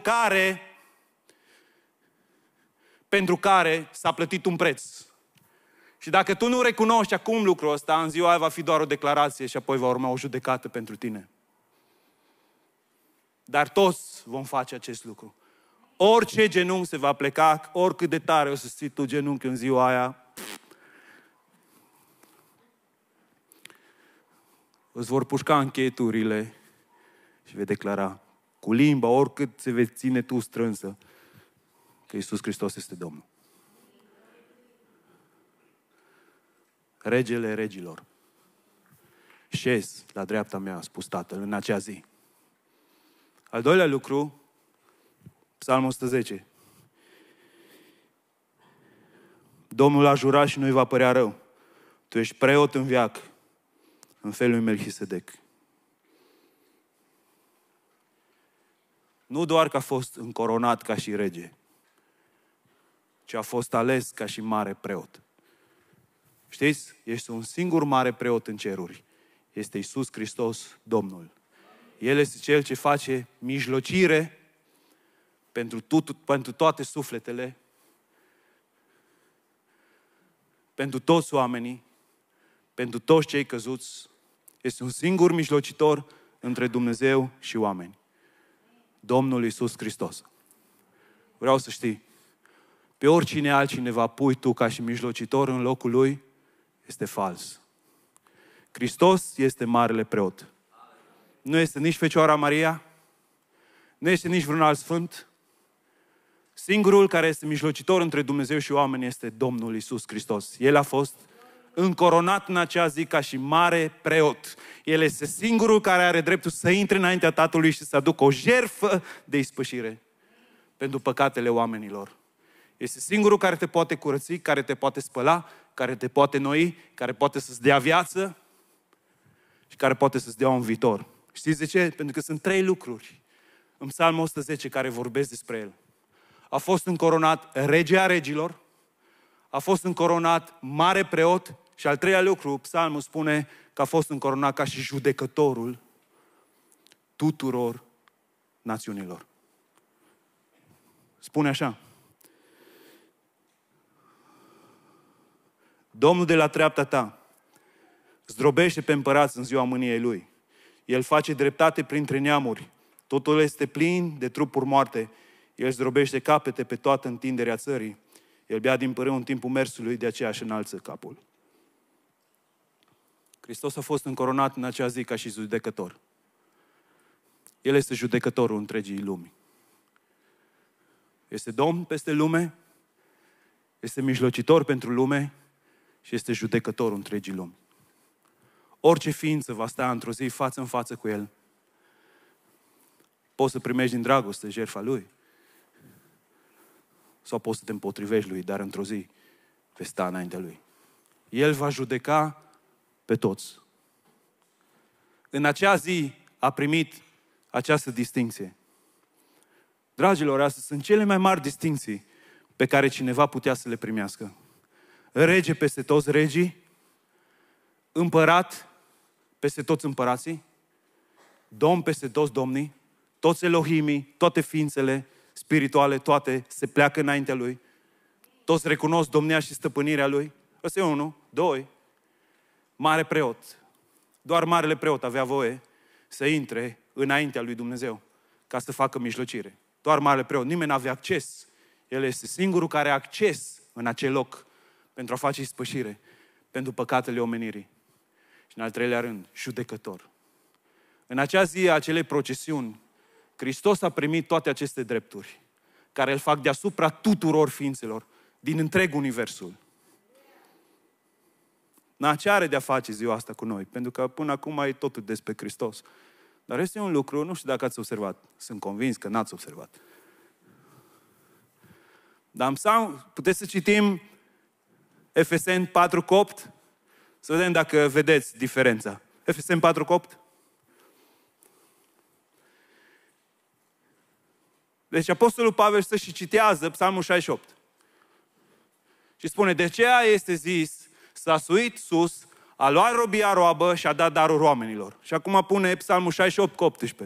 care s-a plătit un preț. Și dacă tu nu recunoști acum lucrul ăsta, în ziua aia va fi doar o declarație și apoi va urma o judecată pentru tine. Dar toți vom face acest lucru. Orice genunchi se va pleca, oricât de tare o să ții tu genunchi în ziua aia, îți vor pușca încheieturile și vei declara cu limba, oricât se vei ține tu strânsă, că Iisus Hristos este Domnul. Regele regilor. Șezi la dreapta mea, a spus Tatăl, în acea zi. Al doilea lucru, Psalmul 110. Domnul a jurat și nu-i va părea rău. Tu ești preot în veac, în felul lui Melchisedec. Nu doar că a fost încoronat ca și rege, ci a fost ales ca și mare preot. Știți? Este un singur mare preot în ceruri. Este Iisus Hristos, Domnul. El este Cel ce face mijlocire pentru toate sufletele, pentru toți oamenii, pentru toți cei căzuți. Este un singur mijlocitor între Dumnezeu și oameni. Domnul Iisus Hristos. Vreau să știi, pe oricine altcineva pui tu ca și mijlocitor în locul Lui, este fals. Hristos este marele preot. Nu este nici Fecioara Maria, nu este nici vreun alt sfânt. Singurul care este mijlocitor între Dumnezeu și oameni este Domnul Iisus Hristos. El a fost încoronat în acea zi ca și mare preot. El este singurul care are dreptul să intre înaintea Tatălui și să aducă o jertfă de ispășire pentru păcatele oamenilor. Este singurul care te poate curăți, care te poate spăla, care te poate noi, care poate să-ți dea viață și care poate să-ți dea un viitor. Știți de ce? Pentru că sunt 3 lucruri în Psalmul 110 care vorbesc despre El. A fost încoronat rege a regilor, a fost încoronat mare preot și al 3-lea lucru, Psalmul spune că a fost încoronat ca și judecătorul tuturor națiunilor. Spune așa: Domnul de la treapta ta zdrobește pe împărați în ziua mâniei Lui. El face dreptate printre neamuri. Totul este plin de trupuri moarte. El zdrobește capete pe toată întinderea țării. El bea din pârâu în timpul mersului, de aceea își înalță capul. Hristos a fost încoronat în acea zi ca și judecător. El este judecătorul întregii lumi. Este Domn peste lume, este mijlocitor pentru lume și este judecătorul întregii lumi. Orice ființă va sta într-o zi față în față cu El. Poți să primești din dragoste jertfa Lui sau poți să te împotrivești Lui, dar într-o zi vei sta înaintea Lui. El va judeca pe toți. În acea zi a primit această distincție. Dragilor, astea sunt cele mai mari distincții pe care cineva putea să le primească. Rege peste toți regii, împărat peste toți împărații, domn peste toți domnii, toți Elohimii, toate ființele spirituale, toate se pleacă înaintea Lui. Toți recunosc domnia și stăpânirea Lui. Ăsta e 1. 2. Mare preot. Doar marele preot avea voie să intre înaintea lui Dumnezeu ca să facă mijlocire. Doar marele preot. Nimeni nu avea acces. El este singurul care are acces în acel loc pentru a face ispășire pentru păcatele omenirii. Și în al 3-lea rând, judecător. În acea zi a acelei procesiuni, Hristos a primit toate aceste drepturi care îl fac deasupra tuturor ființelor din întreg universul. Ce are de-a face ziua asta cu noi? Pentru că până acum e totul despre Hristos. Dar este un lucru, nu știu dacă ați observat. Sunt convins că n-ați observat. Dar puteți să citim Efeseni 4:8? Să vedem dacă vedeți diferența. Efeseni 4:8? Deci Apostolul Pavel stă și citează Psalmul 68. Și spune, de aceea este zis, s-a suit sus, a luat robia roabă și a dat darul oamenilor. Și acum pune Psalmul 68:18.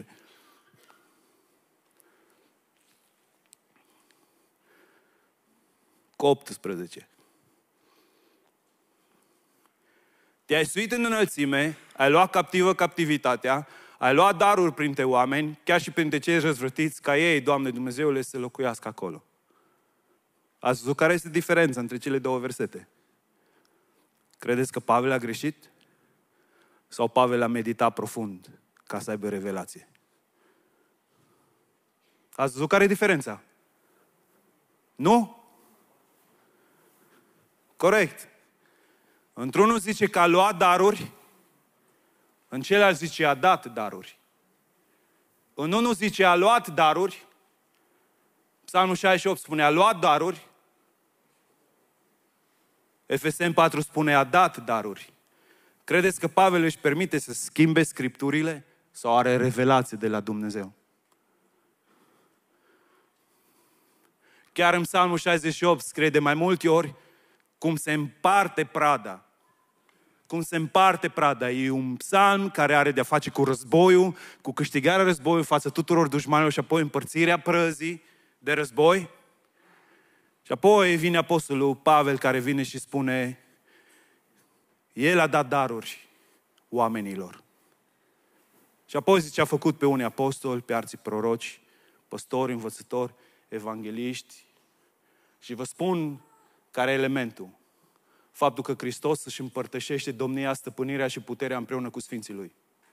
Cu 18. Te-ai suit în înălțime, ai luat captivă captivitatea, ai luat daruri printre oameni, chiar și printre cei răzvrătiți, ca ei, Doamne Dumnezeule, să locuiască acolo. Ați văzut care este diferența între cele 2 versete? Credeți că Pavel a greșit? Sau Pavel a meditat profund ca să aibă revelație? Ați văzut care e diferența? Nu? Corect. Într-unul zice că a luat daruri, în celălalt zice a dat daruri. În unul zice a luat daruri, Psalmul 68 spune a luat daruri, Efeseni 4 spune a dat daruri. Credeți că Pavel își permite să schimbe scripturile sau are revelație de la Dumnezeu? Chiar în Psalmul 68 scrie de mai multe ori cum se împarte prada. Cum se împarte prada. E un psalm care are de-a face cu războiul, cu câștigarea războiului față tuturor dușmanilor și apoi împărțirea prăzii de război. Și apoi vine Apostolul Pavel care vine și spune, el a dat daruri oamenilor. Și apoi zice, a făcut pe unii apostoli, pe alții proroci, păstori, învățători, evangeliști. Și vă spun care e elementul. faptul că Hristos își împărtășește domnia, stăpânirea și puterea împreună cu Sfinții Lui.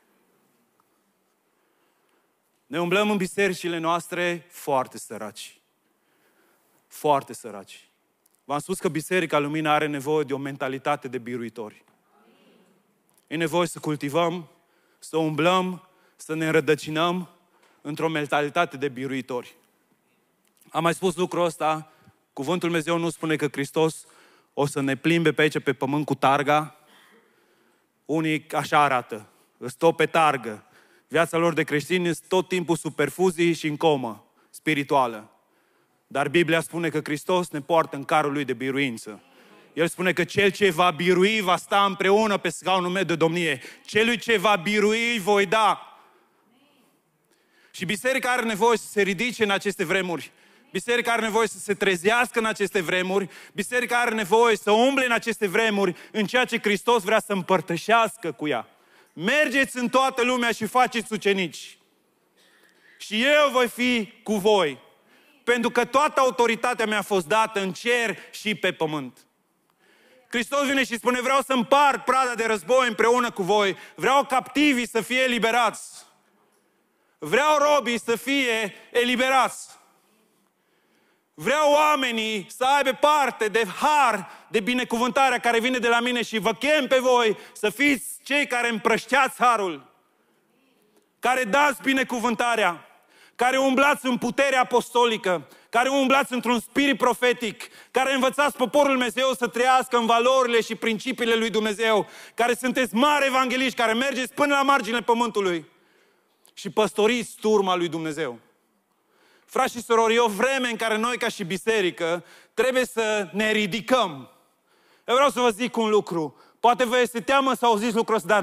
Ne umblăm în bisericile noastre foarte săraci. Foarte săraci. V-am spus că Biserica Lumina are nevoie de o mentalitate de biruitori. E nevoie să cultivăm, să umblăm, să ne înrădăcinăm într-o mentalitate de biruitori. Am mai spus lucrul ăsta, cuvântul Dumnezeu nu spune că Hristos o să ne plimbe pe aici pe pământ cu targa. Unii așa arată, îți tot pe targă. Viața lor de creștini este tot timpul sub perfuzii și în comă spirituală. Dar Biblia spune că Hristos ne poartă în carul Lui de biruință. El spune că cel ce va birui va sta împreună pe scaunul meu de domnie. Celui ce va birui voi da. Și biserica are nevoie să se ridice în aceste vremuri. Biserica are nevoie să se trezească în aceste vremuri. Biserica are nevoie să umble în aceste vremuri în ceea ce Hristos vrea să împărtășească cu ea. Mergeți în toată lumea și faceți ucenici. Și eu voi fi cu voi. Pentru că toată autoritatea mi-a fost dată în cer și pe pământ. Hristos vine și spune, vreau să împart prada de război împreună cu voi. Vreau captivii să fie eliberați. Vreau robii să fie eliberați. Vreau oamenii să aibă parte de har, de binecuvântarea care vine de la mine și vă chem pe voi să fiți cei care împrășteați harul, care dați binecuvântarea, care umblați în puterea apostolică, care umblați într-un spirit profetic, care învățați poporul Dumnezeu să trăiască în valorile și principiile lui Dumnezeu, care sunteți mari evangeliști, care mergeți până la marginile pământului și păstoriți turma lui Dumnezeu. Frați și surori, e o vreme în care noi ca și biserică trebuie să ne ridicăm. Eu vreau să vă zic un lucru. Poate vă este teamă să auziți lucrul ăsta, dar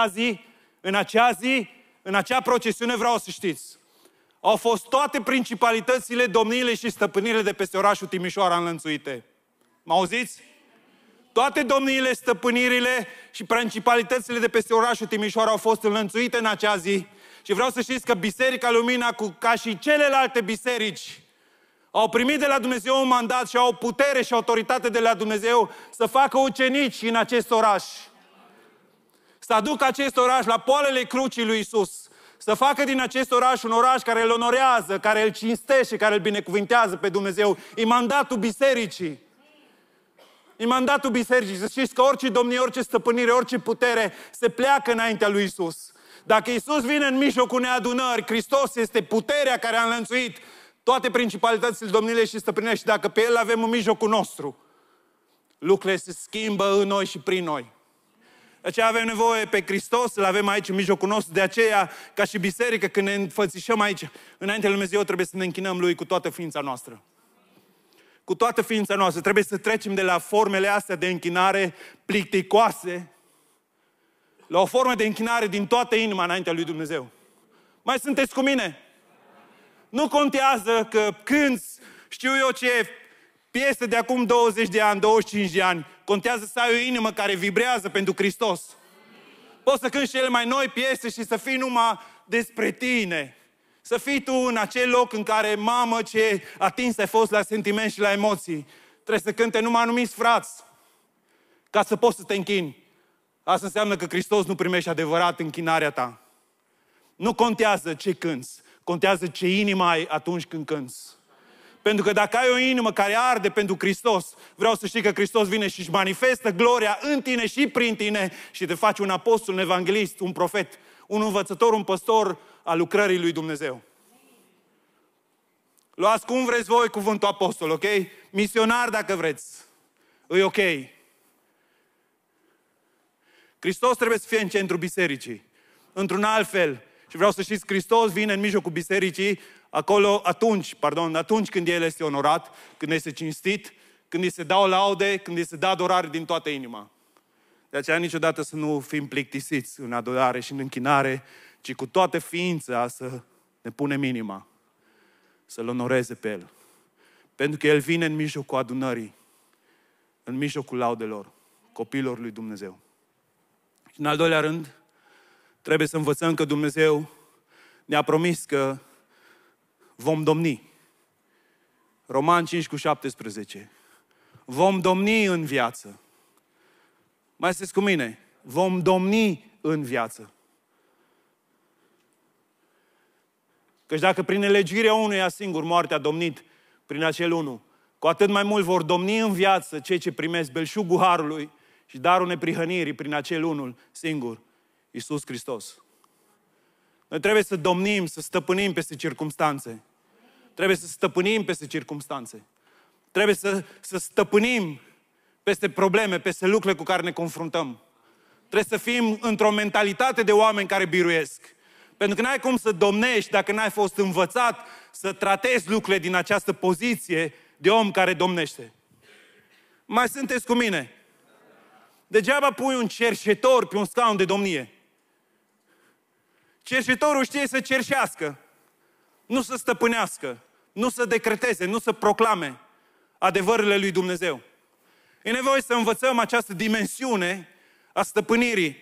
în acea procesiune vreau să știți. Au fost toate principalitățile, domniile și stăpânirile de peste orașul Timișoara înlănțuite. Mă auziți? Toate domniile, stăpânirile și principalitățile de peste orașul Timișoara au fost înlănțuite în acea zi. Și vreau să știți că Biserica Lumina, ca și celelalte biserici, au primit de la Dumnezeu un mandat și au putere și autoritate de la Dumnezeu să facă ucenici în acest oraș. Să aducă acest oraș la poalele crucii lui Iisus. Să facă din acest oraș un oraș care îl onorează, care îl cinstește, care îl binecuvintează pe Dumnezeu. E mandatul bisericii. E mandatul bisericii. Să știți că orice domnie, orice stăpânire, orice putere se pleacă înaintea lui Iisus. Dacă Iisus vine în mijlocul unei adunări, Hristos este puterea care a înlănțuit toate principalitățile, domnile și stăpânirile, și dacă pe El avem în mijlocul nostru, lucrurile se schimbă în noi și prin noi. De aceea avem nevoie pe Hristos, să-L avem aici în mijlocul nostru. De aceea, ca și biserică, când ne înfățișăm aici, înaintea lui Dumnezeu, trebuie să ne închinăm Lui cu toată ființa noastră. Cu toată ființa noastră. Trebuie să trecem de la formele astea de închinare plicticoase la o formă de închinare din toată inima înaintea lui Dumnezeu. Mai sunteți cu mine? Nu contează că cânți, știu eu ce, piese de acum 20 de ani, 25 de ani. Contează să ai o inimă care vibrează pentru Hristos. Poți să cânti cele mai noi piese și să fii numai despre tine. Să fii tu în acel loc în care, mamă, ce atins ai fost la sentiment și la emoții. Trebuie să cânte numai anumiți frați ca să poți să te închini. Asta înseamnă că Hristos nu primește adevărat închinarea ta. Nu contează ce cânți, contează ce inimă ai atunci când cânți. Pentru că dacă ai o inimă care arde pentru Hristos, vreau să știi că Hristos vine și își manifestă gloria în tine și prin tine și te face un apostol, un evanghelist, un profet, un învățător, un păstor al lucrării lui Dumnezeu. Luați cum vreți voi cuvântul apostol, ok? Misionar dacă vreți. E ok. Hristos trebuie să fie în centrul bisericii. Într-un alt fel. Și vreau să știți, Hristos vine în mijlocul bisericii atunci când El este onorat, când este cinstit, când îi se dau laude, când îi se dă adorare din toată inima. De aceea niciodată să nu fim plictisiți în adorare și în închinare, ci cu toată ființa să ne punem inima, să-L onoreze pe El. Pentru că El vine în mijlocul adunării, în mijlocul laudelor, copiilor lui Dumnezeu. Și în al doilea rând, trebuie să învățăm că Dumnezeu ne-a promis că vom domni. Roman 5:17. Vom domni în viață. Mai sunteți cu mine? Vom domni în viață. Căci dacă prin nelegiuirea unuia singur moartea a domnit prin acel unu, cu atât mai mult vor domni în viață cei ce primesc belșugul harului și darul neprihănirii prin acel unul singur, Iisus Hristos. Noi trebuie să domnim, să stăpânim peste circumstanțe. Trebuie să stăpânim peste circumstanțe. Trebuie să stăpânim peste probleme, peste lucrurile cu care ne confruntăm. Trebuie să fim într-o mentalitate de oameni care biruiesc. Pentru că n-ai cum să domnești dacă n-ai fost învățat să tratezi lucrurile din această poziție de om care domnește. Mai sunteți cu mine? Degeaba pui un cerșetor pe un scaun de domnie. Cerșetorul știe să cerșească, nu să stăpânească, nu să decreteze, nu să proclame adevărurile lui Dumnezeu. E nevoie să învățăm această dimensiune a stăpânirii.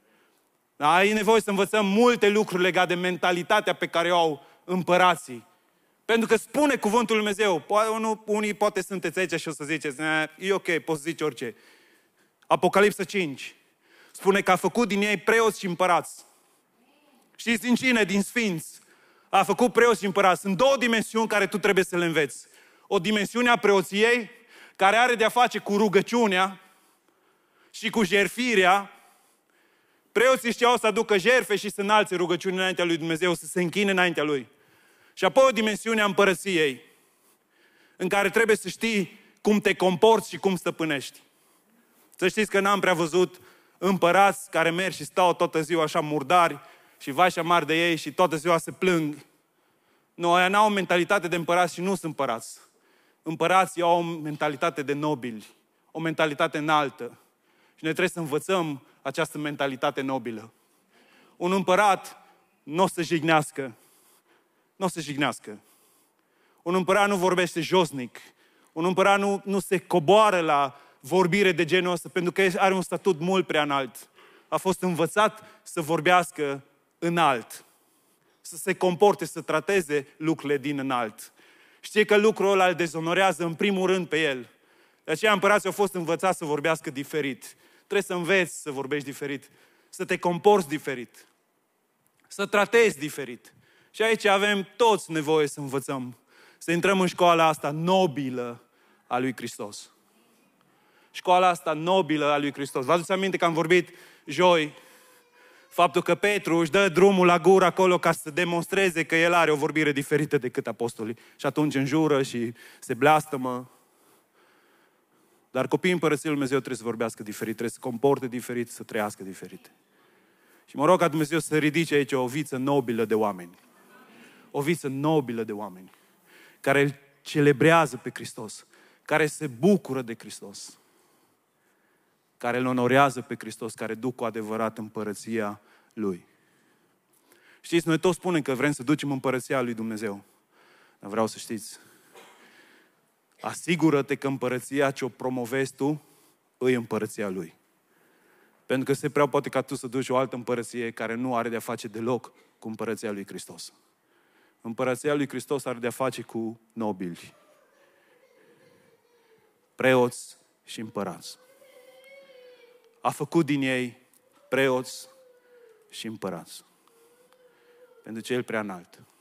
Da? E nevoie să învățăm multe lucruri legate de mentalitatea pe care o au împărații. Pentru că spune cuvântul lui Dumnezeu. Unii poate sunteți aici și o să ziceți, e ok, poți zice orice. Apocalipsa 5 spune că a făcut din ei preoți și împărați. Știți din cine? Din sfinți. A făcut preoți și împărați. Sunt două dimensiuni care tu trebuie să le înveți. O dimensiune a preoției, care are de-a face cu rugăciunea și cu jertfirea. Preoții știau să aducă jertfe și să înalțe rugăciuni înaintea lui Dumnezeu, să se închine înaintea lui. Și apoi o dimensiune a împărăției, în care trebuie să știi cum te comporți și cum stăpânești. Să știți că n-am prea văzut împărați care merg și stau toată ziua așa murdari și vai și amar de ei și toată ziua se plâng. Nu, aia n-au o mentalitate de împărați și nu sunt împărați. Împărații au o mentalitate de nobili, o mentalitate înaltă. Și noi trebuie să învățăm această mentalitate nobilă. Un împărat nu o să jignească. Nu o să jignească. Un împărat nu vorbește josnic. Un împărat nu se coboară la vorbire de genul ăsta, pentru că are un statut mult prea înalt. A fost învățat să vorbească înalt. Să se comporte, să trateze lucrurile din înalt. Știe că lucrul ăla îl dezonorează în primul rând pe el. De aceea împărații au fost învățați să vorbească diferit. Trebuie să înveți să vorbești diferit. Să te comporți diferit. Să tratezi diferit. Și aici avem toți nevoie să învățăm. Să intrăm în școala asta nobilă a lui Hristos. Școala asta nobilă a lui Hristos. Vă aduceți aminte că am vorbit joi faptul că Petru își dă drumul la gură acolo ca să demonstreze că el are o vorbire diferită decât apostolii. Și atunci înjură și se blastămă. Dar copiii Împărăției lui Dumnezeu trebuie să vorbească diferit, trebuie să comporte diferit, să trăiască diferit. Și mă rog ca Dumnezeu să ridice aici o viță nobilă de oameni. O viță nobilă de oameni. Care îl celebrează pe Hristos. Care se bucură de Hristos. Care îl onorează pe Hristos, care duc cu adevărat împărăția Lui. Știți, noi toți spunem că vrem să ducem împărăția lui Dumnezeu. Dar vreau să știți, asigură-te că împărăția ce o promovezi tu, îi împărăția Lui. Pentru că se prea poate ca tu să duci o altă împărăție care nu are de-a face deloc cu împărăția lui Hristos. Împărăția lui Hristos are de-a face cu nobili, preoți și împărați. A făcut din ei preoți și împărați. Pentru că El prea înalt.